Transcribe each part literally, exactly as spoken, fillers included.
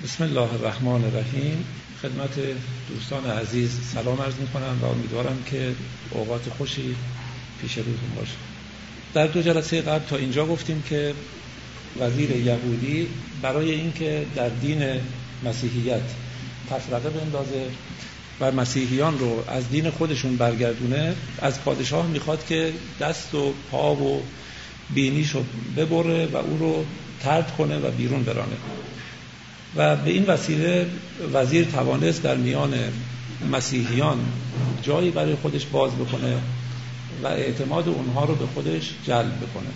بسم الله الرحمن الرحیم. خدمت دوستان عزیز سلام عرض می‌کنم و امیدوارم که اوقات خوشی پیش روتون باشه. در دو جلسه قبل تا اینجا گفتیم که وزیر یهودی برای اینکه در دین مسیحیت تفرقه بندازه و مسیحیان رو از دین خودشون برگردونه، از پادشاه میخواد که دست و پا و بینیشو ببره و او رو طرد کنه و بیرون برانه. و به این وسیله وزیر توانست در میان مسیحیان جایی برای خودش باز بکنه و اعتماد اونها رو به خودش جلب بکنه.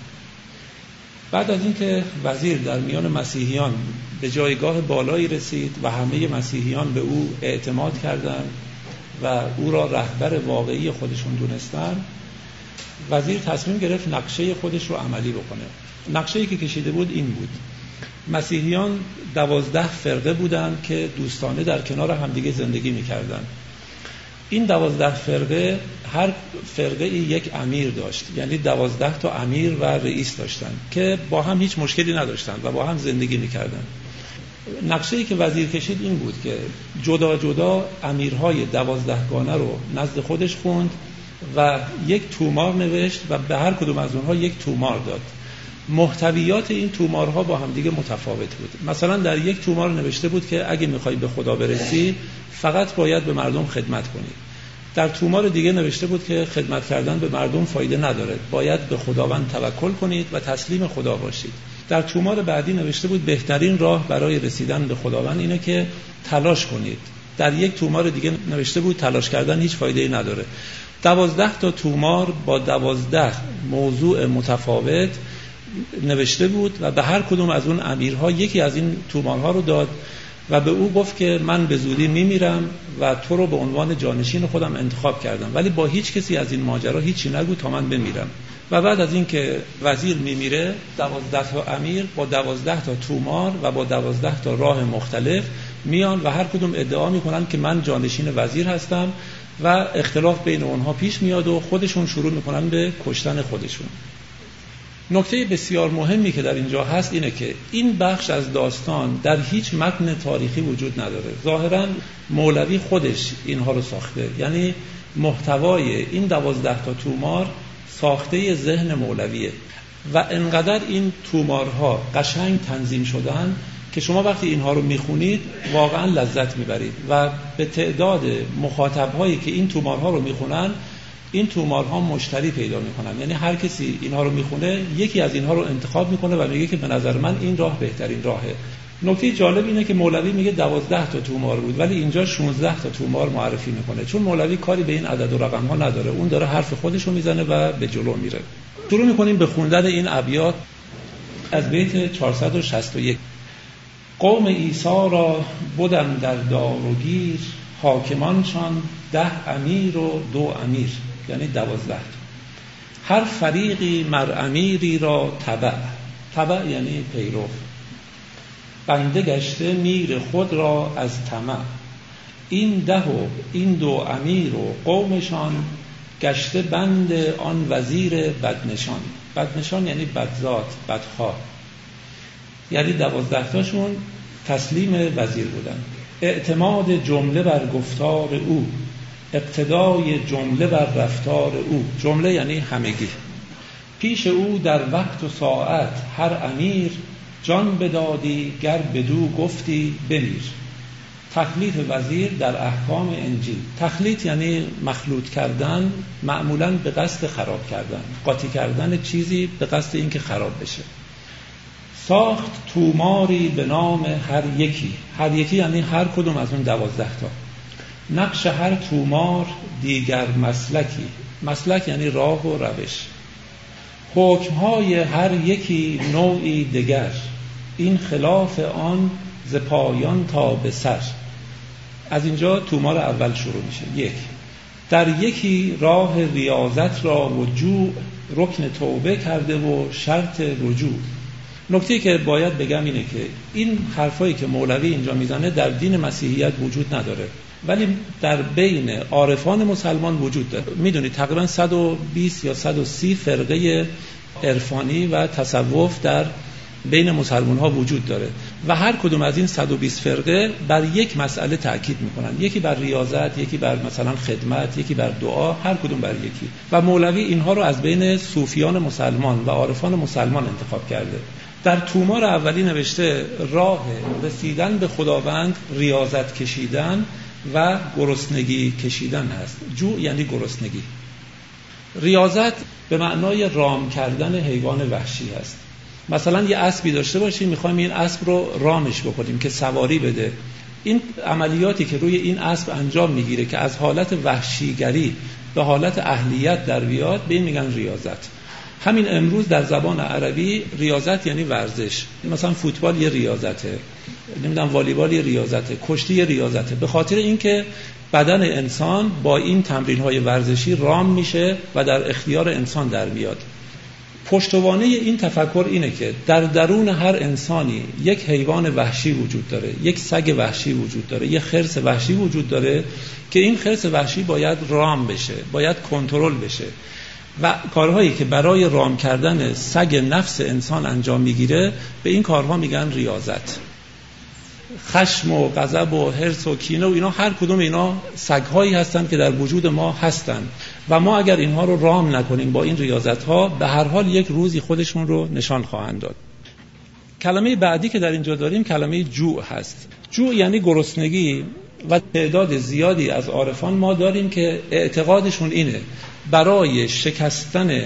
بعد از اینکه وزیر در میان مسیحیان به جایگاه بالایی رسید و همه مسیحیان به او اعتماد کردند و او را رهبر واقعی خودشون دونستن، وزیر تصمیم گرفت نقشه خودش رو عملی بکنه. نقشه‌ای که کشیده بود این بود: مسیحیان دوازده فرقه بودند که دوستانه در کنار همدیگه زندگی می‌کردند. این دوازده فرقه هر فرقه یک امیر داشت، یعنی دوازده تا امیر و رئیس داشتند که با هم هیچ مشکلی نداشتند و با هم زندگی می‌کردند. نقشه‌ای که وزیر کشید این بود که جدا جدا امیرهای دوازدهگانه رو نزد خودش خوند و یک تومار نوشت و به هر کدوم از اونها یک تومار داد. محتویات این تومارها با هم دیگه متفاوت بود. مثلا در یک تومار نوشته بود که اگه میخوای به خدا برسی فقط باید به مردم خدمت کنی. در تومار دیگه نوشته بود که خدمت کردن به مردم فایده نداره، باید به خداوند توکل کنید و تسلیم خدا باشید. در تومار بعدی نوشته بود بهترین راه برای رسیدن به خداوند اینه که تلاش کنید. در یک تومار دیگه نوشته بود تلاش کردن هیچ فایده‌ای نداره. دوازده تا تومار با دوازده موضوع متفاوت نوشته بود و به هر کدوم از اون امیرها یکی از این تومارها رو داد و به او گفت که من به زودی میمیرم و تو رو به عنوان جانشین خودم انتخاب کردم، ولی با هیچ کسی از این ماجرا هیچی نگو تا من بمیرم. و بعد از این که وزیر میمیره، دوازده تا امیر با دوازده تا تومار و با دوازده تا راه مختلف میان و هر کدوم ادعا میکنن که من جانشین وزیر هستم و اختلاف بین اونها پیش میاد و خودشون شروع میکنن به کشتن خودشون. نکته بسیار مهمی که در اینجا هست اینه که این بخش از داستان در هیچ متن تاریخی وجود نداره. ظاهراً مولوی خودش اینها رو ساخته، یعنی محتوای این دوازده تا تومار ساخته ذهن مولویه و انقدر این تومارها قشنگ تنظیم شدن که شما وقتی اینها رو میخونید واقعاً لذت میبرید و به تعداد مخاطب‌هایی که این تومارها رو میخونن این تومارها مشتری پیدا میکنن. یعنی هر کسی اینها رو میخونه یکی از اینها رو انتخاب میکنه و میگه که به نظر من این راه بهترین راهه. نکته جالب اینه که مولوی میگه دوازده تا تومار بود ولی اینجا شانزده تا تومار معرفی میکنه، چون مولوی کاری به این عدد و رقم ها نداره، اون داره حرف خودش رو میزنه و به جلو میره. شروع میکنیم به خوندن این ابیات از بیت چهارصد و شصت و یک. قوم عیسی را بودم در دار و گیر، حاکمانشان ده امیر و دو امیر، یعنی دوازده. هر فریقی مر امیری را تبع، تبع یعنی پیرو، بنده گشته میر خود را از طمع. این ده و این دو امیر و قومشان، گشته بند آن وزیر بدنشان. بدنشان یعنی بدذات، بدخواه، یعنی دوازده تاشون تسلیم وزیر بودن. اعتماد جمله بر گفتار او، اقتدای جمله بر رفتار او. جمله یعنی همگی. پیش او در وقت و ساعت هر امیر، جان بدادی گر بدو گفتی بمیر. تخلیط وزیر در احکام انجیل. تخلیط یعنی مخلوط کردن، معمولاً به قصد خراب کردن، قاطی کردن چیزی به قصد اینکه خراب بشه. ساخت توماری به نام هر یکی. هر یکی یعنی هر کدوم از اون دوازده تا. نقش هر تومار دیگر مسلکی. مسلک یعنی راه و روش. حکمهای هر یکی نوعی دگر، این خلاف آن ز پایان تا به سر. از اینجا تومار اول شروع میشه. یک، در یکی راه ریاضت را وجوع، رکن توبه کرده و شرط رجوع. نکته که باید بگم اینه که این حرفایی که مولوی اینجا میزنه در دین مسیحیت وجود نداره، ولی در بین عارفان مسلمان وجود داره. میدونید تقریبا صد و بیست یا صد و سی فرقه عرفانی و تصوف در بین مسلمان ها وجود داره و هر کدوم از این صد و بیست فرقه بر یک مسئله تاکید میکنن، یکی بر ریاضت، یکی بر مثلا خدمت، یکی بر دعا، هر کدوم بر یکی. و مولوی اینها رو از بین صوفیان مسلمان و عارفان مسلمان انتخاب کرده. در تومار اولی نوشته راه رسیدن به خداوند ریاضت کشیدن و گرسنگی کشیدن هست. جو یعنی گرسنگی. ریاضت به معنای رام کردن حیوان وحشی هست. مثلا یه اسبی داشته باشیم، میخوایم این اسب رو رامش بکنیم که سواری بده. این عملیاتی که روی این اسب انجام میگیره که از حالت وحشیگری به حالت اهلیت در بیاد، به این میگن ریاضت. همین امروز در زبان عربی ریاضت یعنی ورزش. مثلا فوتبال یه ریاضته، نمیدونم والیبال یه ریاضته، کشتی یه ریاضته. به خاطر اینکه بدن انسان با این تمرین‌های ورزشی رام میشه و در اختیار انسان در میاد. پشتوانه این تفکر اینه که در درون هر انسانی یک حیوان وحشی وجود داره، یک سگ وحشی وجود داره، یک خرس وحشی وجود داره که این خرس وحشی باید رام بشه، باید کنترل بشه. و کارهایی که برای رام کردن سگ نفس انسان انجام میگیره به این کارها میگن ریاضت. خشم و غضب و حرص و کینه و اینا، هر کدوم اینا سگ‌هایی هستن که در وجود ما هستن و ما اگر اینها رو رام نکنیم با این ریاضت‌ها، به هر حال یک روزی خودشون رو نشان خواهند داد. کلمه بعدی که در اینجا داریم کلمه جوع هست. جوع یعنی گرسنگی و تعداد زیادی از عارفان ما داریم که اعتقادشون اینه برای شکستن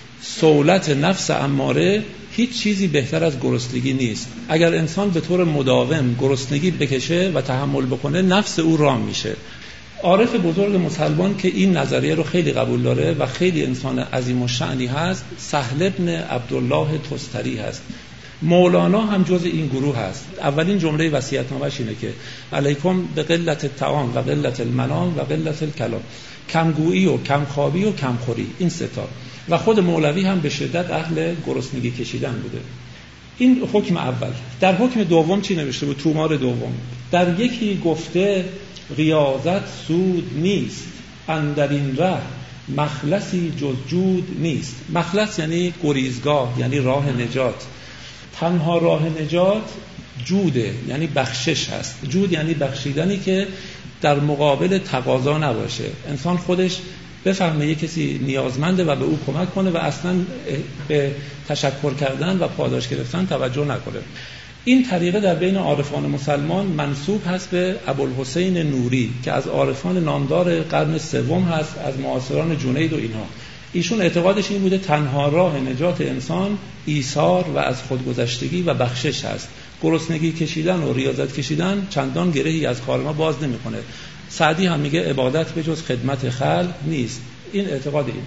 صولت نفس اماره هیچ چیزی بهتر از گرسنگی نیست. اگر انسان به طور مداوم گرسنگی بکشه و تحمل بکنه، نفس او رام میشه. عارف بزرگ مسلمان که این نظریه رو خیلی قبول داره و خیلی انسان عظیم الشأنی هست، سهل ابن عبدالله تستری هست. مولانا هم جز این گروه هست. اولین جمله وصیت‌نامه‌اش اینه که علیکم به قلت الطعام و قلت المنام و قلت الکلام، کمگویی و کمخوابی و کمخوری. این سه تا. و خود مولوی هم به شدت اهل گرسنگی کشیدن بوده. این حکم اول. در حکم دوم چی نوشته بود؟ تومار دوم. در یکی گفته ریاضت سود نیست، اندر این ره مخلصی جز جود نیست. مخلص یعنی گریزگاه، یعنی راه نجات. تنها راه نجات جوده، یعنی بخشش هست. جود یعنی بخشیدنی که در مقابل تقاضا نباشه. انسان خودش بفهمه یک کسی نیازمنده و به او کمک کنه و اصلا به تشکر کردن و پاداش گرفتن توجه نکنه. این طریقه در بین عارفان مسلمان منسوب هست به ابوالحسین نوری که از عارفان نامدار قرن سوم هست، از معاصران جنید و اینها. ایشون اعتقادش این بوده تنها راه نجات انسان ایثار و از خودگذشتگی و بخشش هست. گرسنگی کشیدن و ریاضت کشیدن چندان گرهی از کار ما باز نمیکنه. سعدی هم میگه عبادت به جز خدمت خلق نیست. این اعتقاد این.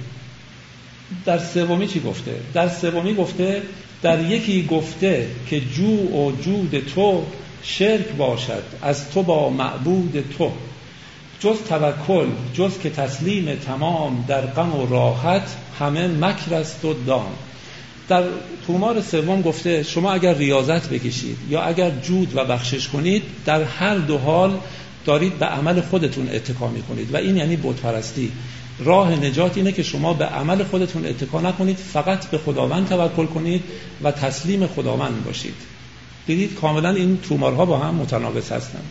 در سومی چی گفته؟ در سومی گفته در یکی گفته که جوع و جود تو شرک باشد از تو با معبود تو، جز توکل جز که تسلیم تمام در غم و راحت همه مکر است و دام. در تومار سوم گفته شما اگر ریاضت بکشید یا اگر جود و بخشش کنید، در هر دو حال دارید به عمل خودتون اتکا میکنید و این یعنی بت پرستی. راه نجات اینه که شما به عمل خودتون اتکا نکنید، فقط به خداوند توکل کنید و تسلیم خداوند باشید. دیدید کاملا این تومارها با هم متناقض هستند.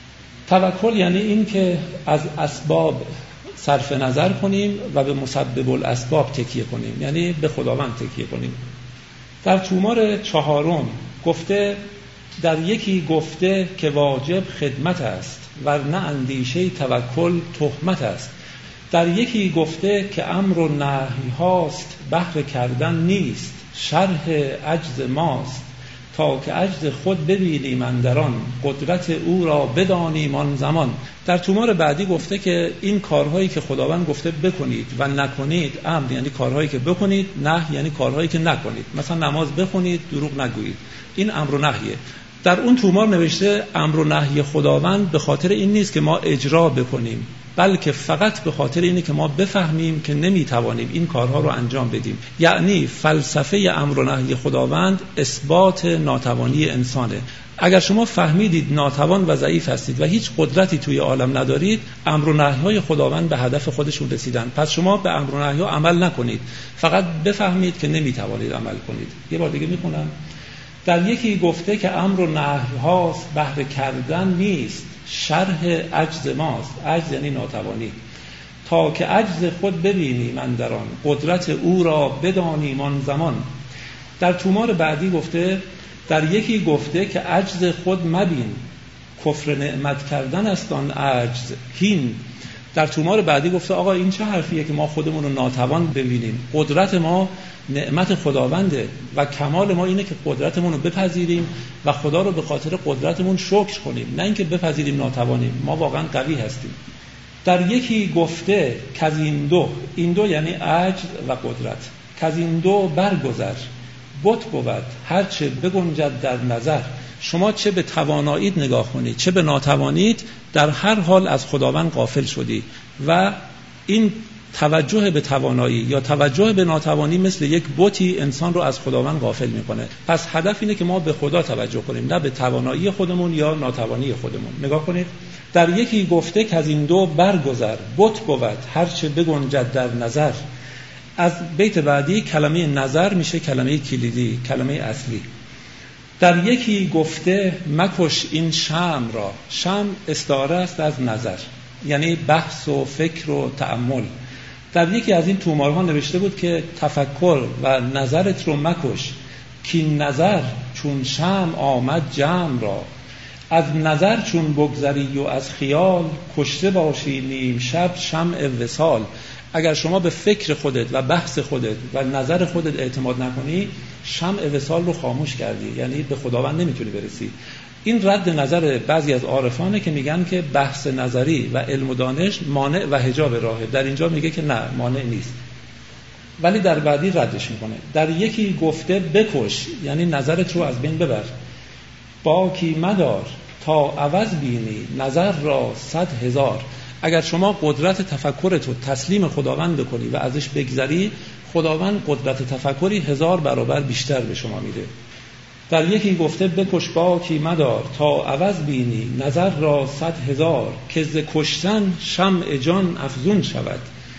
توکل یعنی این که از اسباب صرف نظر کنیم و به مسبب الاسباب تکیه کنیم، یعنی به خداوند تکیه کنیم. در تومار چهارم گفته در یکی گفته که واجب خدمت است ورنه اندیشه توکل تهمت است. در یکی گفته که امر و نهی هاست بهر کردن نیست، شرح عجز ماست تا که عجز خود ببینیم اندران، قدرت او را بدانیم آن زمان. در تومار بعدی گفته که این کارهایی که خداوند گفته بکنید و نکنید، امر یعنی کارهایی که بکنید، نهی یعنی کارهایی که نکنید. مثلا نماز بخونید، دروغ نگویید. این امر و نهیه. در اون تومار نوشته امر و نهی خداوند به خاطر این نیست که ما اجرا بکنیم، بلکه فقط به خاطر اینه که ما بفهمیم که نمیتوانیم این کارها رو انجام بدیم. یعنی فلسفه امر و نهی خداوند اثبات ناتوانی انسانه. اگر شما فهمیدید ناتوان و ضعیف هستید و هیچ قدرتی توی عالم ندارید، امر و نهی‌های خداوند به هدف خودشون رسیدن. پس شما به امر و نهی‌ها عمل نکنید، فقط بفهمید که نمیتوانید عمل کنید. یه بار دیگه میخونم. در یکی گفته که امر و نهی هاست، بهر کردن نیست، شرح عجز ماست. عجز یعنی ناتوانی. تا که عجز خود ببینی من در آن، قدرت او را بدانیم آن زمان. در تومار بعدی گفته در یکی گفته که عجز خود مبین، کفر نعمت کردن است آن عجز هین. در تومار بعدی گفته آقا این چه حرفیه که ما خودمون رو ناتوان ببینیم؟ قدرت ما نعمت خداونده و کمال ما اینه که قدرتمون رو بپذیریم و خدا رو به خاطر قدرتمون شکر کنیم، نه اینکه بپذیریم ناتوانیم. ما واقعا قوی هستیم. در یکی گفته که از این دو، این دو یعنی عجز و قدرت، که از این دو برگذر بت بود هرچه بگنجد در نظر. شما چه به تواناییت نگاه کنید چه به ناتوانیت، در هر حال از خداوند غافل شدی و این توجه به توانایی یا توجه به ناتوانی مثل یک بتی انسان رو از خداوند غافل میکنه. پس هدف اینه که ما به خدا توجه کنیم، نه به توانایی خودمون یا ناتوانی خودمون. نگاه کنید در یکی گفته که از این دو برگذر بت بود هرچه بگنجد در نظر. از بیت بعدی کلمه نظر میشه کلمه کلیدی، کلمه اصلی. در یکی گفته مکش این شمع را. شمع استعاره است از نظر، یعنی بحث و فکر و تأمل. در یکی از این تومارها نوشته بود که تفکر و نظرت رو مکش، که نظر چون شمع آمد جمع را. از نظر چون بگذری و از خیال، کشته باشی نیم شب شمع وصال. اگر شما به فکر خودت و بحث خودت و نظر خودت اعتماد نکنی، شمع وصال رو خاموش کردی، یعنی به خداوند نمیتونی برسی. این رد نظر بعضی از عارفانه که میگن که بحث نظری و علم و دانش مانع و حجاب راهه. در اینجا میگه که نه، مانع نیست، ولی در بعدی ردش میکنه. در یکی گفته بکش، یعنی نظرت رو از بین ببر. باکی مدار تا عوض بینی نظر را صد هزار. اگر شما قدرت تفکرت رو تسلیم خداوند بکنی و ازش بگذری، خداوند قدرت تفکری هزار برابر بیشتر به شما میده. در یکی گفته بکش باکی مدار تا عوض بینی نظر را صد هزار. که ز کشتن شمع جان افزون شود،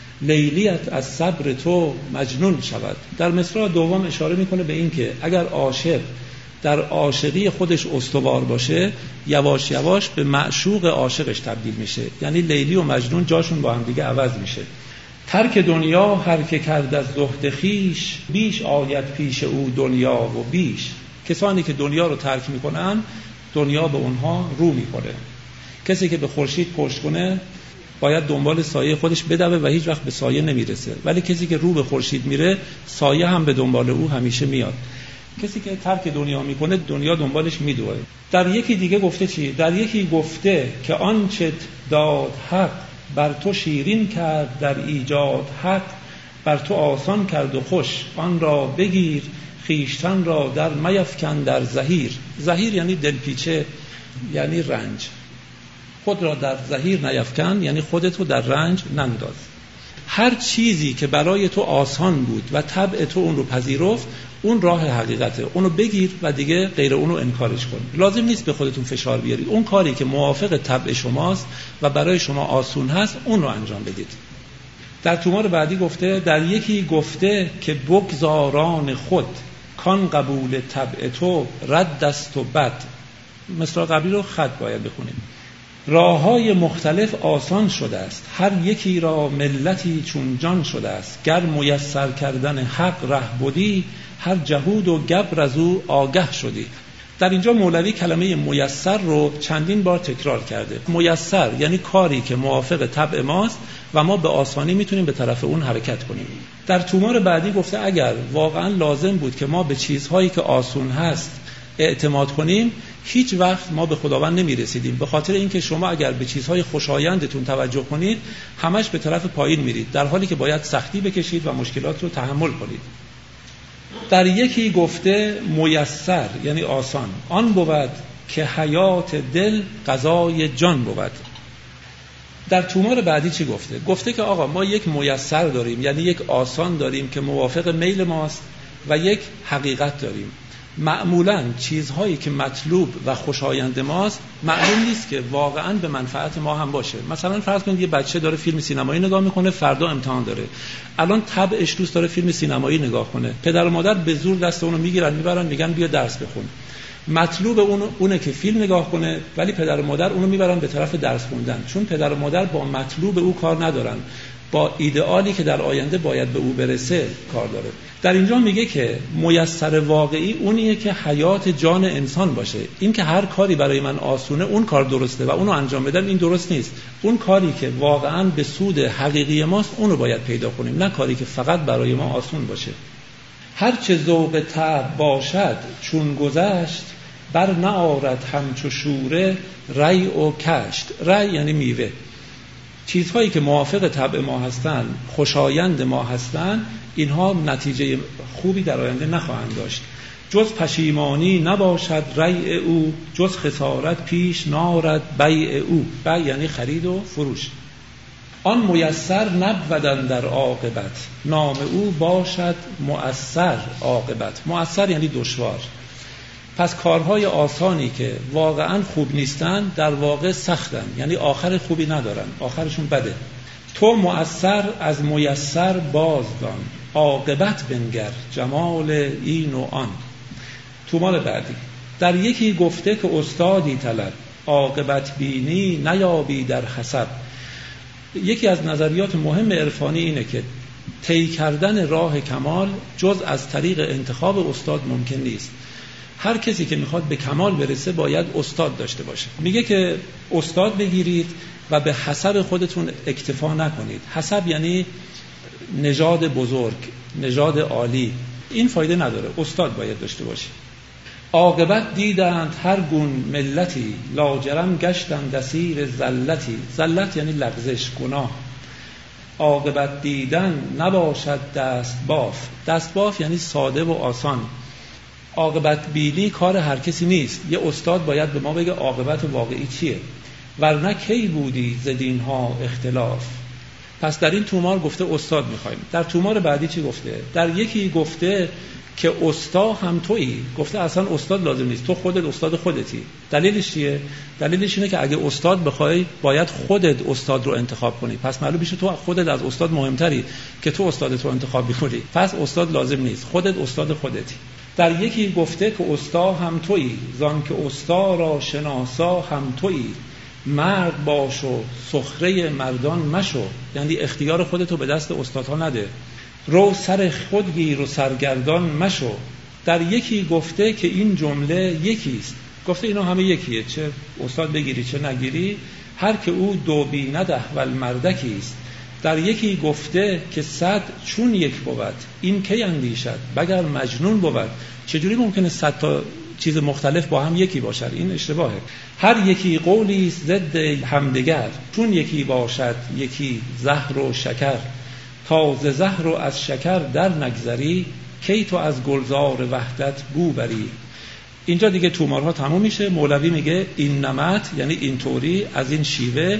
لیلیت از صبر تو مجنون شود. در مصرع دوم اشاره میکنه به این که اگر عاشق در عاشقی خودش استوار باشه، یواش یواش به معشوق عاشقش تبدیل میشه، یعنی لیلی و مجنون جاشون با هم دیگه عوض میشه. ترک دنیا هر که کرد از زهد خیش، بیش آید پیش او دنیا و بیش. کسانی که دنیا رو ترک میکنن، دنیا به اونها رو میکنه. کسی که به خورشید پشت کنه باید دنبال سایه خودش بدوه و هیچ وقت به سایه نمیرسه، ولی کسی که رو به خورشید میره، سایه هم به دنبال او همیشه میاد. کسی که ترک دنیا میکنه، دنیا دنبالش میدوه. در یکی دیگه گفته چی؟ در یکی گفته که آنچه داد حق، بر تو شیرین کرد در ایجاد حق. بر تو آسان کرد و خوش، آن را بگیر خیشتن را در میفکن در زحیر. زحیر یعنی دلپیچه، یعنی رنج. خود را در زحیر نیفکن، یعنی خودت رو در رنج ننداز. هر چیزی که برای تو آسان بود و طبع تو اون رو پذیرفت، اون راه حقیقته، اونو بگیر و دیگه غیر اونو انکارش کن. لازم نیست به خودتون فشار بیارید. اون کاری که موافق طبع شماست و برای شما آسون هست، اون رو انجام بدید. در تومار بعدی گفته در یکی گفته که بگذاران خود، کان قبول طبع تو رد است و بد. مثل قبلی رو خط باید بخونیم. راه‌های مختلف آسان شده است، هر یکی را ملتی چون جان شده است. گر میسر کردن حق ره بودی، هر جهود و گبر از او آگه شدی. در اینجا مولوی کلمه میسر رو چندین بار تکرار کرده. میسر یعنی کاری که موافق طبع ماست و ما به آسانی میتونیم به طرف اون حرکت کنیم. در تومار بعدی گفته اگر واقعا لازم بود که ما به چیزهایی که آسون هست اعتماد کنیم، هیچ وقت ما به خداوند نمیرسیدیم. به خاطر اینکه شما اگر به چیزهای خوشایندتون توجه کنید، همش به طرف پایین میرید، در حالی که باید سختی بکشید و مشکلات رو تحمل کنید. در یکی گفته میسر یعنی آسان، آن بود که حیات دل قضای جان بود. در تومار بعدی چی گفته؟ گفته که آقا ما یک میسر داریم، یعنی یک آسان داریم که موافق میل ماست، و یک حقیقت داریم. معمولاً چیزهایی که مطلوب و خوشایند ماست معلوم نیست که واقعاً به منفعت ما هم باشه. مثلا فرض کنید یه بچه داره فیلم سینمایی نگاه میکنه، فردا امتحان داره، الان طبعش دوست داره فیلم سینمایی نگاه کنه، پدر و مادر به زور دست اونو میگیرن میبرن میگن بیا درس بخون. مطلوب اون اونه که فیلم نگاه کنه، ولی پدر و مادر اونو میبرن به طرف درس خوندن، چون پدر و مادر با مطلوب او کار ندارن، با ایدئالی که در آینده باید به او برسه کار داره. در اینجا میگه که میسر واقعی اونیه که حیات جان انسان باشه. این که هر کاری برای من آسونه اون کار درسته و اونو انجام بدم این درست نیست. اون کاری که واقعاً به سود حقیقی ماست اونو باید پیدا کنیم، نه کاری که فقط برای ما آسون باشه. هر چه ذوق طبع باشد چون گذشت، بر نآرد همچو شوره ری و کشت. ری یعنی میوه. چیزهایی که موافق طبع ما هستن، خوشایند ما هستن، اینها نتیجه خوبی در آینده نخواهند داشت. جز پشیمانی نباشد ریع او، جز خسارت پیش نارد بیع او. بیع یعنی خرید و فروش. آن میسر نبودن در عاقبت، نام او باشد مؤثر عاقبت. مؤثر یعنی دشوار. پس کارهای آسانی که واقعا خوب نیستن در واقع سختن، یعنی آخر خوبی ندارن، آخرشون بده. تو مؤثر از میسر بازدان، عاقبت بنگر جمال این و آن. تومال بعدی. در یکی گفته که استادی طلب، عاقبت بینی نیابی در حسب. یکی از نظریات مهم عرفانی اینه که طی کردن راه کمال جز از طریق انتخاب استاد ممکن نیست. هر کسی که میخواد به کمال برسه باید استاد داشته باشه. میگه که استاد بگیرید و به حسب خودتون اکتفا نکنید. حسب یعنی نژاد بزرگ، نژاد عالی. این فایده نداره، استاد باید داشته باشی. عاقبت دیدند هر گون ملتی، لاجرم گشتند اسیر ذلتی. ذلت یعنی لغزش، گناه. عاقبت دیدن نباشد دست باف. دست باف یعنی ساده و آسان. عاقبت بینی کار هر کسی نیست. یه استاد باید به ما بگه عاقبت واقعی چیه، ورنه کی بودی ز دین‌ها اختلاف. پس در این تومار گفته استاد می‌خوایم. در تومار بعدی چی گفته؟ در یکی گفته که استا هم تویی. گفته اصلا استاد لازم نیست، تو خودت استاد خودتی. دلیلش چیه؟ دلیلش اینه که اگه استاد بخوای باید خودت استاد رو انتخاب کنی. پس معلوم میشه تو خودت از استاد مهمتری که تو استادت رو انتخاب بکنی. پس استاد لازم نیست، خودت استاد خودتی. در یکی گفته که استا هم تویی، زان که استا را شناسا هم تویی. مرد باش و سخره مردان مشو. یعنی اختیار خودتو به دست استادها نده. رو سر خود گیر و سرگردان مشو. در یکی گفته که این جمله یکیست. گفته اینا همه یکیه، چه استاد بگیری چه نگیری، هر که او دو بینده و المردکیست. در یکی گفته که صد چون یک بود، این کی اندیشد بگر مجنون بود. چجوری ممکنه صد تا چیز مختلف با هم یکی باشد؟ این اشتباهه. هر یکی قولی ضد همدیگر، چون یکی باشد یکی زهر و شکر. تازه زهر و از شکر در نگذری، کی تو از گلزار وحدت بو بری. اینجا دیگه تومارها تموم میشه. مولوی میگه این نمت یعنی اینطوری، از این شیوه،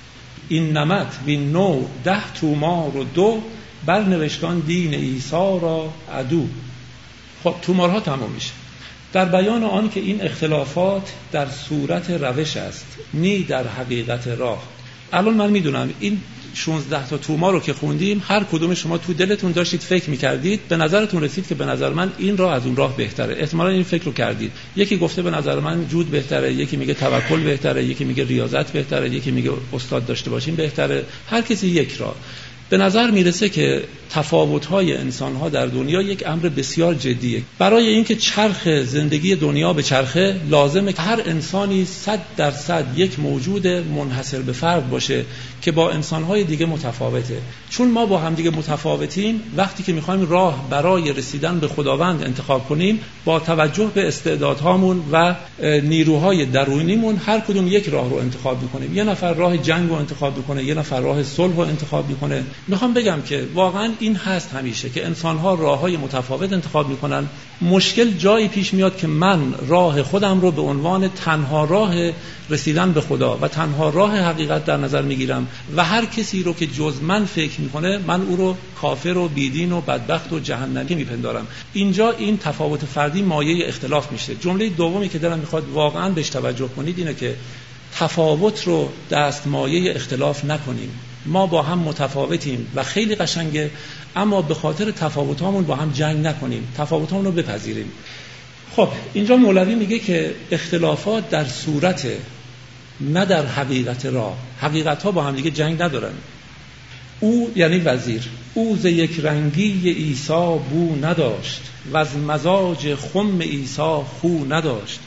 این نمت وین نو ده تومار و دو، برنوشتان دین عیسی را عدو. خب تومارها تموم میشه در بیان آن که این اختلافات در صورت روش است، نی در حقیقت راه. الان من میدونم این شانزده تا تومار رو که خوندیم هر کدوم شما تو دلتون داشتید فکر میکردید، به نظرتون رسید که به نظر من این راه از اون راه بهتره. احتمالاً این فکر رو کردید. یکی گفته به نظر من جود بهتره، یکی میگه توکل بهتره، یکی میگه ریاضت بهتره، یکی میگه استاد داشته باشیم بهتره. هر کسی یک راه. به نظر میرسه که تفاوت‌های انسان‌ها در دنیا یک امر بسیار جدیه. برای اینکه چرخ زندگی دنیا به چرخه لازمه که هر انسانی صد درصد یک موجود منحصر به فرد باشه که با انسان‌های دیگه متفاوته. چون ما با هم دیگه متفاوتیم، وقتی که می‌خوایم راه برای رسیدن به خداوند انتخاب کنیم، با توجه به استعدادهامون و نیروهای درونیمون هر کدوم یک راه رو انتخاب می‌کنیم. یه نفر راه جنگ رو انتخاب می‌کنه، یه نفر راه صلح رو انتخاب می‌کنه، میخوام بگم که واقعا این هست همیشه که انسان‌ها راه‌های متفاوت انتخاب میکنن. مشکل جایی پیش میاد که من راه خودم رو به عنوان تنها راه رسیدن به خدا و تنها راه حقیقت در نظر میگیرم و هر کسی رو که جز من فکر میکنه من او رو کافر و بیدین و بدبخت و جهنمی میپندارم. اینجا این تفاوت فردی مایه اختلاف میشه. جمله دومی که دلم میخواد واقعا بهش توجه کنید اینه که تفاوت رو دستمایه اختلاف نکنیم. ما با هم متفاوتیم و خیلی قشنگه، اما به خاطر تفاوتامون با هم جنگ نکنیم، تفاوتامون رو بپذیریم. خب اینجا مولوی میگه که اختلافات در صورت نه در حقیقت راه. حقیقت ها با هم دیگه جنگ ندارن. او یعنی وزیر، او ز یک رنگی عیسی بو نداشت و از مزاج خم عیسی خو نداشت.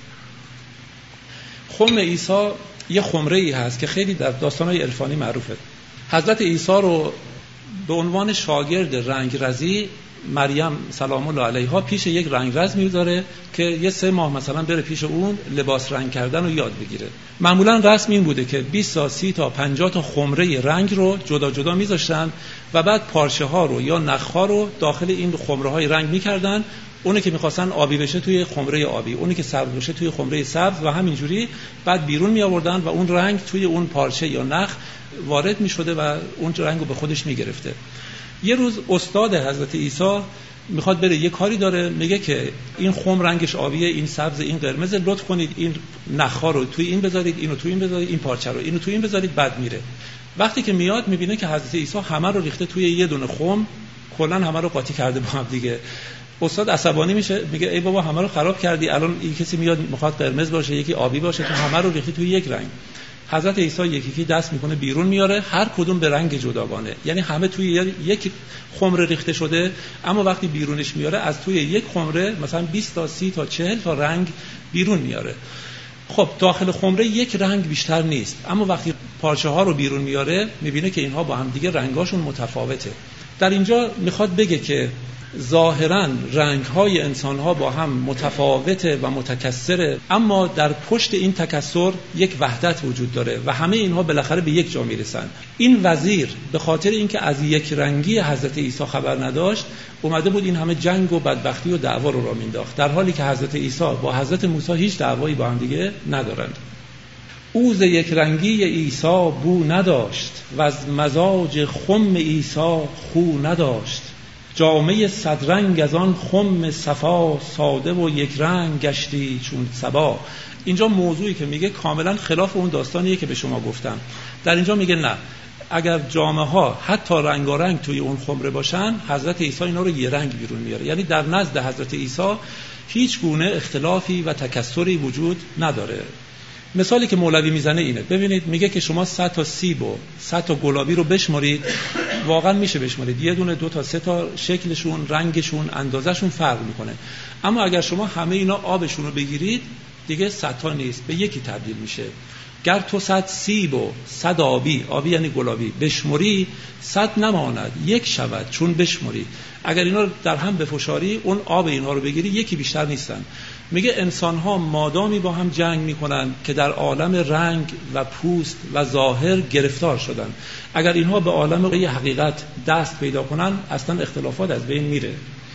خم عیسی یه خمره ای هست که خیلی در داستان‌های عرفانی معروفه. حضرت عیسی رو به عنوان شاگرد رنگرزی مریم سلام الله علیها پیش یک رنگرز میذاره که یه سه ماه مثلا بره پیش اون لباس رنگ کردن رو یاد بگیره. معمولا رسم این بوده که بیست تا سی تا پنجاه تا خمره رنگ رو جدا جدا میذاشتن و بعد پارچه ها رو یا نخ‌ها رو داخل این خمره های رنگ میکردن. اونی که می‌خواستن آبی بشه توی خمره آبی، اونی که سبز بشه توی خمره سبز و همینجوری بعد بیرون می آوردن و اون رنگ توی اون پارچه یا نخ وارد می‌شده و اون رنگو به خودش می‌گرفته. یه روز استاد حضرت عیسی میخواد بره یه کاری داره، میگه که این خم رنگش آبیه، این سبز، این قرمز، لطف کنید این نخ‌ها رو توی این بذارید، اینو توی این بذارید، این پارچه رو اینو توی این بذارید. بعد میره. وقتی که میاد میبینه که حضرت عیسی همه رو ریخته توی یه دونه خم، کلا همه رو قاطی کرده با هم دیگه. استاد عصبانی میشه، میگه ای بابا همه رو خراب کردی، الان این کسی میاد میخواد قرمز باشه یکی آبی باشه، تو همه رو ریختی توی یک رنگ. حضرت عیسی یکی یکی دست میکنه بیرون میاره، هر کدوم به رنگ جداگانه، یعنی همه توی یک خمره ریخته شده، اما وقتی بیرونش میاره از توی یک خمره مثلا بیست تا سی تا چهل تا رنگ بیرون میاره. خب داخل خمره یک رنگ بیشتر نیست، اما وقتی پارچه ها رو بیرون میاره میبینه که اینها با هم دیگه رنگاشون متفاوته. در اینجا میخواد بگه که ظاهراً رنگ‌های انسان‌ها با هم متفاوته و متکثره، اما در پشت این تکثر یک وحدت وجود داره و همه اینها بالاخره به یک جا میرسن. این وزیر به خاطر اینکه از یک رنگی حضرت عیسی خبر نداشت، اومده بود این همه جنگ و بدبختی و دعوا رو راه مینداخت، در حالی که حضرت عیسی با حضرت موسی هیچ دعوایی با هم دیگه ندارند. او ز یک رنگی عیسی بو نداشت و از مزاج خم عیسی خو نداشت. جامعه صد رنگ از آن خم صفا، ساده و یک رنگ گشتی چون صبا. اینجا موضوعی که میگه کاملا خلاف اون داستانیه که به شما گفتم. در اینجا میگه نه، اگر جامعه ها حتی رنگارنگ توی اون خمره باشن، حضرت عیسی اینا رو یه رنگ بیرون میاره. یعنی در نزد حضرت عیسی هیچ گونه اختلافی و تکثری وجود نداره. مثالی که مولوی میزنه اینه، ببینید میگه که شما صد تا سیب و صد تا گلابی رو بشمارید، واقعا میشه بشمارید، یه دونه دو تا سه تا شکلشون، رنگشون، اندازهشون فرق میکنه. اما اگر شما همه اینا آبشون رو بگیرید دیگه صد تا نیست، به یکی تبدیل میشه. گر تو صد سیب و صد آبی، آبی یعنی گلابی، بشماری صد نماند یک شود چون بشماری. اگر اینا رو در هم بفشاری، اون آب اینها رو بگیری، یکی بیشتر نیستن. میگه انسان‌ها مادامی با هم جنگ میکنن که در عالم رنگ و پوست و ظاهر گرفتار شدن، اگر اینها به عالم حقیقت دست پیدا کنن اصلا اختلافات از بین میره.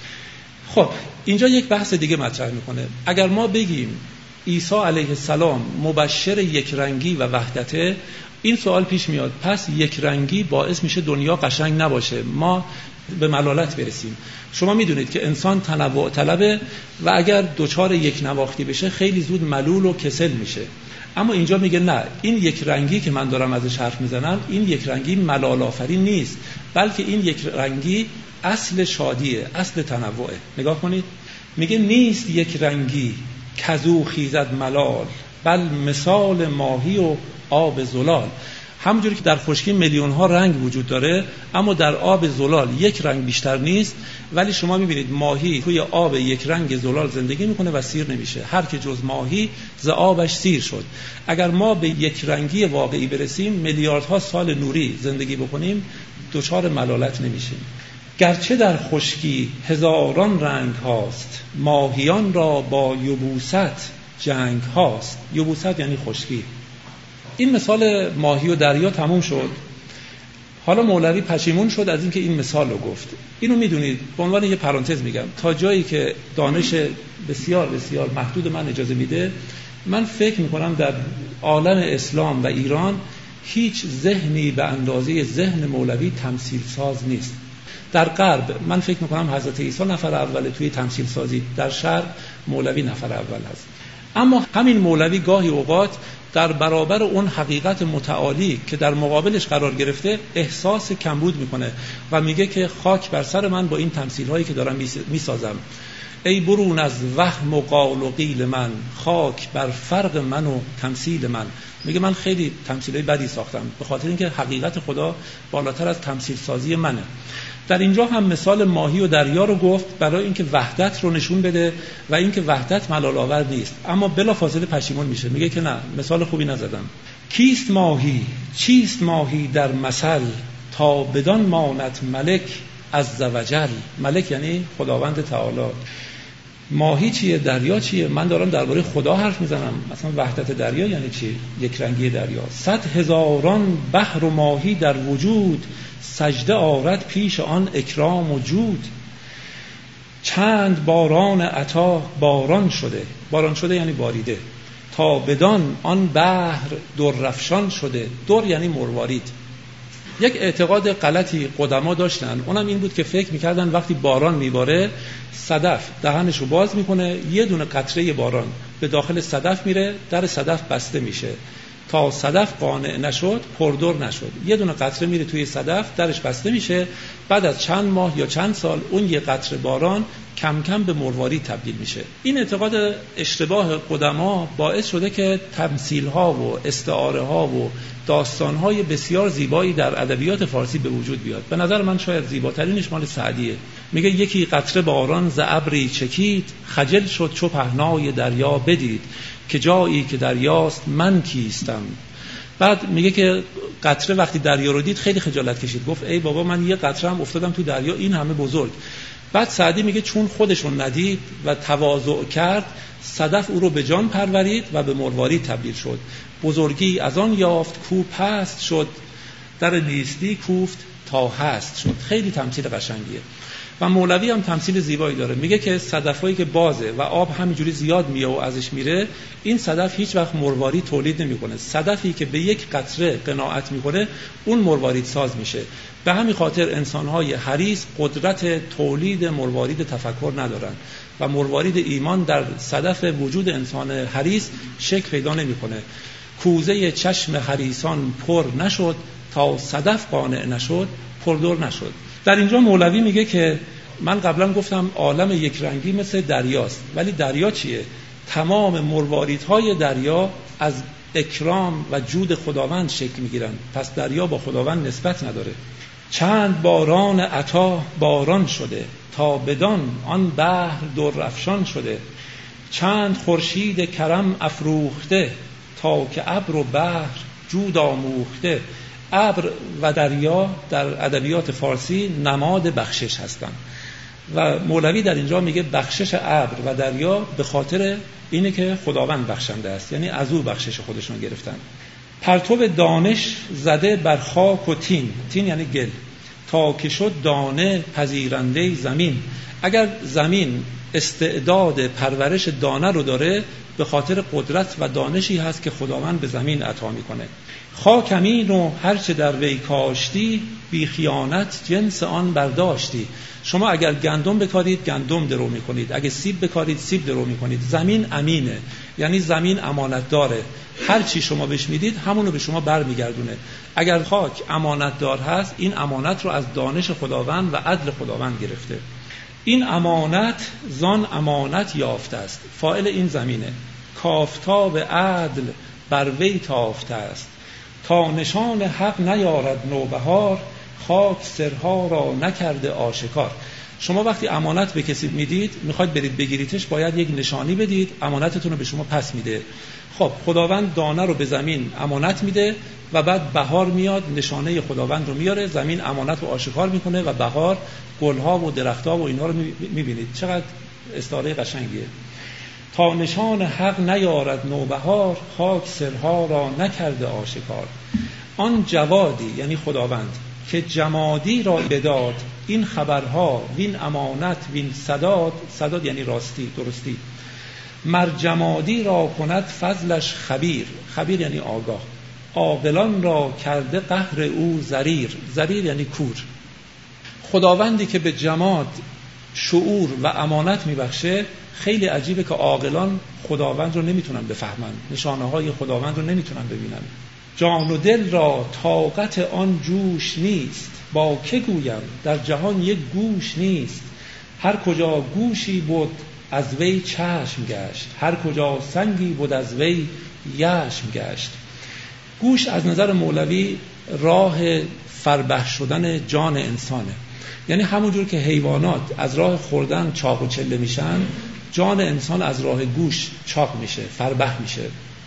خب اینجا یک بحث دیگه مطرح میکنه. اگر ما بگیم عیسی علیه السلام مبشر یک رنگی و وحدته، این سوال پیش میاد پس یک رنگی باعث میشه دنیا قشنگ نباشه، ما به ملالت برسیم. شما میدونید که انسان تنوع طلبه و اگر دوچار یک نواختی بشه خیلی زود ملول و کسل میشه. اما اینجا میگه نه، این یک رنگی که من دارم ازش حرف میزنم، این یک رنگی ملال آفرین نیست، بلکه این یک رنگی اصل شادیه، اصل تنوعه. نگاه کنید، میگه نیست یک رنگی کزو خیزد ملال، بل مثال ماهی و آب زلال. همونجوری که در خشکی میلیون ها رنگ وجود داره، اما در آب زلال یک رنگ بیشتر نیست، ولی شما میبینید ماهی توی آب یک رنگ زلال زندگی میکنه و سیر نمیشه. هر که جز ماهی ز آبش سیر شد. اگر ما به یک رنگی واقعی برسیم، میلیاردها سال نوری زندگی بکنیم، دچار ملالت نمیشیم. گرچه در خشکی هزاران رنگ هاست، ماهیان را با یبوست جنگ هاست. یبوست یعنی خشکی. این مثال ماهی و دریا تموم شد. حالا مولوی پشیمون شد از اینکه این مثال رو گفت. اینو میدونید به عنوان یه پرانتز میگم، تا جایی که دانش بسیار بسیار محدود من اجازه میده، من فکر میکنم در عالم اسلام و ایران هیچ ذهنی به اندازه ذهن مولوی تمثیل ساز نیست. در غرب من فکر میکنم حضرت عیسی نفر اول توی تمثیل سازی، در شرق مولوی نفر اول هست. اما همین مولوی گاهی اوقات در برابر اون حقیقت متعالی که در مقابلش قرار گرفته احساس کمبود میکنه و میگه که خاک بر سر من با این تمثیل هایی که دارم میسازم. ای برون از وهم و قال و قیل من، خاک بر فرق من و تمثیل من. میگه من خیلی تمثیلای بدی ساختم به خاطر اینکه حقیقت خدا بالاتر از تمثیل سازی منه. در اینجا هم مثال ماهی و دریا رو گفت برای اینکه وحدت رو نشون بده و اینکه وحدت ملال آور نیست، اما بلافاصله پشیمون میشه، میگه که نه، مثال خوبی نزدم. کیست ماهی چیست ماهی در مثل، تا بدان ماند ملک عز وجل. ملک یعنی خداوند تعالی. ماهی چیه؟ دریا چیه؟ من دارم درباره خدا حرف میزنم. مثلا وحدت دریا یعنی چی؟ یک رنگی دریا. صد هزاران بحر و ماهی در وجود، سجده آرد پیش آن اکرام و جود. چند باران عطا باران شده، باران شده یعنی باریده، تا بدان آن بحر دررفشان شده. در یعنی مروارید. یک اعتقاد غلطی قدما داشتن، اونم این بود که فکر میکردن وقتی باران میباره صدف دهنش رو باز میکنه، یه دونه قطره باران به داخل صدف میره، در صدف بسته میشه، تا صدف قانع نشد پردر نشد. یه دونه قطره میره توی صدف، درش بسته میشه، بعد از چند ماه یا چند سال اون یه قطره باران کم کم به مروارید تبدیل میشه. این اعتقاد اشتباه قدما باعث شده که تمثیل ها و استعاره ها و داستان های بسیار زیبایی در ادبیات فارسی به وجود بیاد. به نظر من شاید زیباترینش مال سعدیه. میگه یکی قطره باران ز ابری چکید، خجل شد چو پهنای دریا بدید، که جایی که دریاست من کیستم. بعد میگه که قطره وقتی دریا رو دید خیلی خجالت کشید، گفت ای بابا من یه قطره هم افتادم تو دریا، این همه بزرگ. بعد سعدی میگه چون خودشون ندید و تواضع کرد، صدف او رو به جان پرورید و به مروارید تبدیل شد. بزرگی از آن یافت کو پست شد، در نیستی کوفت تا هست شد. خیلی تمثیل قشنگیه. و مولوی هم تمثیل زیبایی داره، میگه که صدفایی که بازه و آب همینجوری زیاد میاد و ازش میره، این صدف هیچ وقت مروارید تولید نمیکنه. صدفی که به یک قطره قناعت میکنه اون مروارید ساز میشه. به همین خاطر انسانهای حریص قدرت تولید مروارید تفکر ندارن و مروارید ایمان در صدف وجود انسان حریص شکل پیدا نمیکنه. کوزه چشم حریصان پر نشد، تا صدف قانع نشد پردر نشد. در اینجا مولوی میگه که من قبلا گفتم عالم یک رنگی مثل دریاست، ولی دریا چیه؟ تمام مرواریدهای دریا از اکرام و جود خداوند شکل میگیرن، پس دریا با خداوند نسبت نداره. چند باران عطا باران شده، تا بدان آن بحر درافشان شده. چند خورشید کرم افروخته، تا که ابر و بحر جود آموخته. ابر و دریا در ادبیات فارسی نماد بخشش هستند و مولوی در اینجا میگه بخشش ابر و دریا به خاطر اینه که خداوند بخشنده است، یعنی از او بخشش خودشون گرفتن. پرتو دانش زده بر خاک و تین، تین یعنی گل، تا که شد دانه پذیرنده زمین. اگر زمین استعداد پرورش دانه رو داره، به خاطر قدرت و دانشی هست که خداوند به زمین عطا میکنه. خاکمین و هرچه در وی کاشتی، بی خیانت جنس آن برداشتی. شما اگر گندم بکارید گندم درو میکنید، اگر سیب بکارید سیب درو میکنید. زمین امینه، یعنی زمین امانت داره، هر چی شما بهش میدید همونو به شما برمیگردونه. اگر خاک امانت دار هست، این امانت رو از دانش خداوند و عدل خداوند گرفته. این امانت زان امانت یافته است، فاعل این زمینه. کافتاب عدل بر وی تافته است، تا نشان حق نیارد نوبهار، خاک سرها را نکرده آشکار. شما وقتی امانت به کسی میدید، میخواید برید بگیریدش، باید یک نشانی بدید، امانتتون رو به شما پس میده. خب خداوند دانه رو به زمین امانت میده و بعد بهار میاد، نشانه خداوند رو میاره، زمین امانت رو آشکار میکنه و بهار گلها و درختها و اینها رو میبینید. چقدر استعاره قشنگیه. تا نشان حق نیارد نوبهار، خاک سرها را نکرده آشکار. آن جوادی یعنی خداوند، که جمادی را بداد، این خبرها وین امانت وین صداد، صداد یعنی راستی، درستی، مر جمادی را کند فضلش خبیر، خبیر یعنی آگاه، عاقلان را کرده قهر او ضریر، ضریر یعنی کور. خداوندی که به جماد شعور و امانت میبخشه، خیلی عجیبه که عاقلان خداوند رو نمیتونن بفهمن، نشانه های خداوند رو نمیتونن ببینن. جان و دل را طاقت آن جوش نیست، با که گویم در جهان یک گوش نیست، هر کجا گوشی بود از وی چشم گشت، هر کجا سنگی بود از وی یشم گشت. گوش از نظر مولوی راه فربه شدن جان انسانه، یعنی همونجور که حیوانات از راه خوردن چاق و چله میشن، جان انسان از راه گوش چاق میشه، فربه میشه.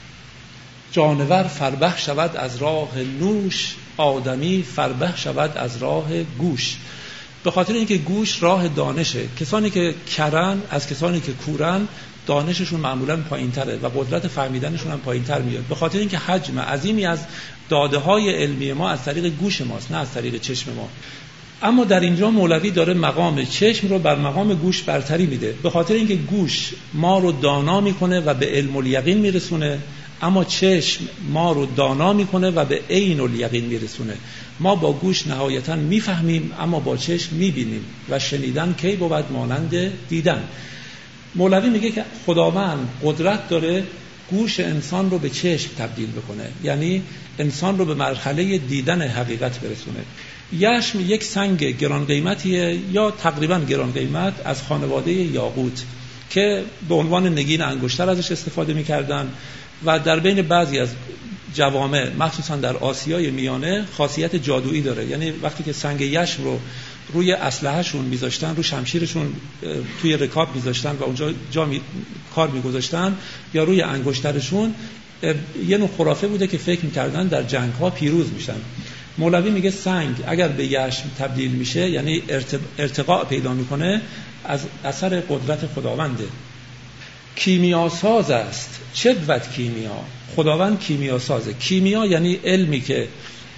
جانور فربه شود از راه نوش، آدمی فربه شود از راه گوش. به خاطر اینکه گوش راه دانشه. کسانی که کرن از کسانی که کورن دانششون معمولاً پایین‌تره و قدرت فهمیدنشون هم پایین‌تر میاد، به خاطر اینکه حجم عظیمی از داده‌های علمی ما از طریق گوش ماست، نه از طریق چشم ما. اما در اینجا مولوی داره مقام چشم رو بر مقام گوش برتری میده، به خاطر اینکه گوش ما رو دانا میکنه و به علم الیقین میرسونه، اما چشم ما رو دانا میکنه و به عین الیقین میرسونه. ما با گوش نهایتاً میفهمیم، اما با چشم میبینیم و شنیدن کی بود مانند دیدن. مولوی میگه که خداوند قدرت داره گوش انسان رو به چشم تبدیل بکنه، یعنی انسان رو به مرحله دیدن حقیقت برسونه. یشم یک سنگ گران قیمتیه یا تقریبا گران قیمت از خانواده یاقوت که به عنوان نگین انگشتر ازش استفاده میکردن و در بین بعضی از جوامع مخصوصا در آسیای میانه خاصیت جادویی داره. یعنی وقتی که سنگ یشم رو روی اسلحه‌شون میذاشتن، رو شمشیرشون توی رکاب میذاشتن و اونجا جا می... کار میگذاشتن، یا روی انگشترشون، یه نوع خرافه بوده که فکر میکردن در جنگ‌ها پیروز میشن. مولوی میگه سنگ اگر به یشم تبدیل میشه، یعنی ارتب... ارتقاء پیدا میکنه، از اثر قدرت خداونده. کیمیاساز است چه بود کیمیا، خداوند کیمیاسازه. کیمیا یعنی علمی که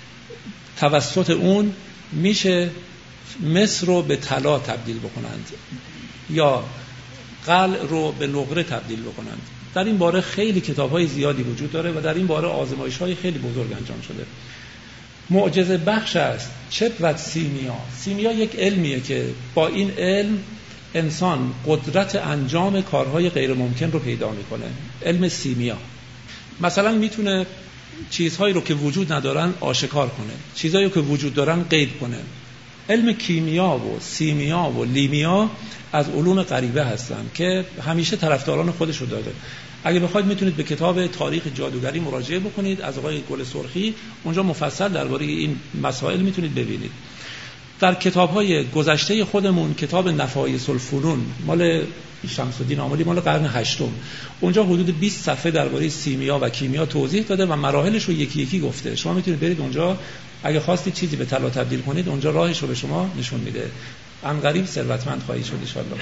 توسط اون میشه مس رو به طلا تبدیل بکنند یا قلع رو به نقره تبدیل بکنند. در این باره خیلی کتاب‌های زیادی وجود داره و در این باره آزمایش‌های خیلی بزرگ انجام شده. معجزه بخش است چه بود سیمیا، سیمیا یک علمیه که با این علم انسان قدرت انجام کارهای غیر ممکن رو پیدا میکنه. علم سیمیا مثلا میتونه چیزهایی رو که وجود ندارن آشکار کنه، چیزهایی رو که وجود دارن غیب کنه. علم کیمیا و سیمیا و لیمیا از علوم غریبه هستن که همیشه طرفداران خودش رو داره. اگه بخواید میتونید به کتاب تاریخ جادوگری مراجعه بکنید از آقای گل سرخی، اونجا مفصل درباره این مسائل میتونید ببینید. در کتاب‌های گذشته خودمون، کتاب نفایس الفنون مال شمس الدین آملی مال قرن هشتم، اونجا حدود بیست صفحه درباره سیمیا و کیمیا توضیح داده و مراحلش رو یکی یکی گفته. شما میتونید برید اونجا، اگه خواستید چیزی به طلا تبدیل کنید اونجا راهش رو به شما نشون میده. عنقریب ثروتمند خواهید شد ان شاء الله.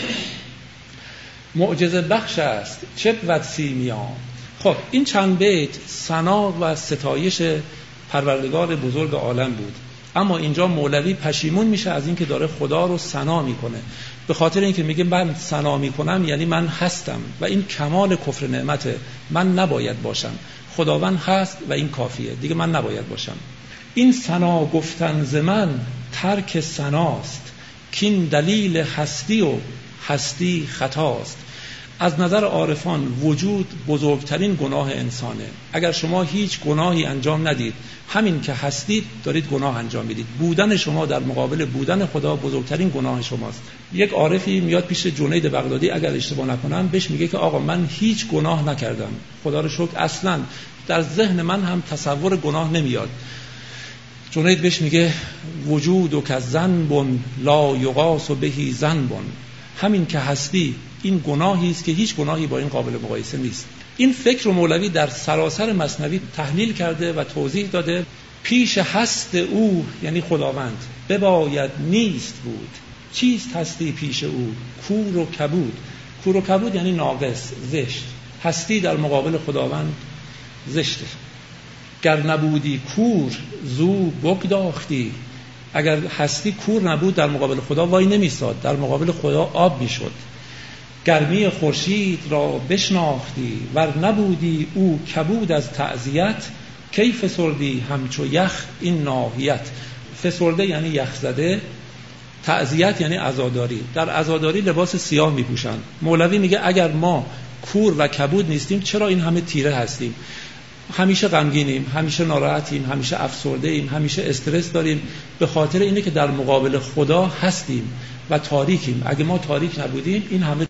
معجزه بخش است چه بود سیمیا. خب این چند بیت ثنا و ستایش پروردگار بزرگ عالم بود، اما اینجا مولوی پشیمون میشه از اینکه داره خدا رو ثنا میکنه، به خاطر اینکه میگه من ثنا میکنم یعنی من هستم و این کمال کفر نعمته، من نباید باشم، خداوند هست و این کافیه، دیگه من نباید باشم. این ثنا گفتن ز من ترک ثناست، کین دلیل هستی و هستی خطاست. از نظر عارفان وجود بزرگترین گناه انسانه. اگر شما هیچ گناهی انجام ندید، همین که هستید دارید گناه انجام میدید. بودن شما در مقابل بودن خدا بزرگترین گناه شماست. یک عارفی میاد پیش جنید بغدادی اگر اشتباه نکنم، بهش میگه که آقا من هیچ گناه نکردم، خدا رو شکر اصلا در ذهن من هم تصور گناه نمیاد. جنید بهش میگه وجود و که ذنب لا یقاس بهی ذنب، همین که هستی این گناهی است که هیچ گناهی با این قابل مقایسه نیست. این فکر رو مولوی در سراسر مثنوی تحلیل کرده و توضیح داده. پیش هست او یعنی خداوند بباید نیست بود، چیست هستی پیش او؟ کور و کبود. کور و کبود یعنی ناقص، زشت. هستی در مقابل خداوند زشته. گر نبودی کور زو بگداختی، اگر هستی کور نبود در مقابل خدا وای نمیستاد، در مقابل خدا آب میشد. گرمی خورشید را بشناختی ور نبودی او کبود از تعزیت، کی فسردی همچو یخ این ناحیت. فسرده یعنی یخ زده، تعزیت یعنی عزاداری. در عزاداری لباس سیاه میپوشن. مولوی میگه اگر ما کور و کبود نیستیم چرا این همه تیره هستیم؟ همیشه غمگینیم، همیشه ناراحتیم، همیشه افسرده ایم، همیشه استرس داریم، به خاطر اینه که در مقابل خدا هستیم و تاریکیم. اگه ما تاریک نبودیم این همه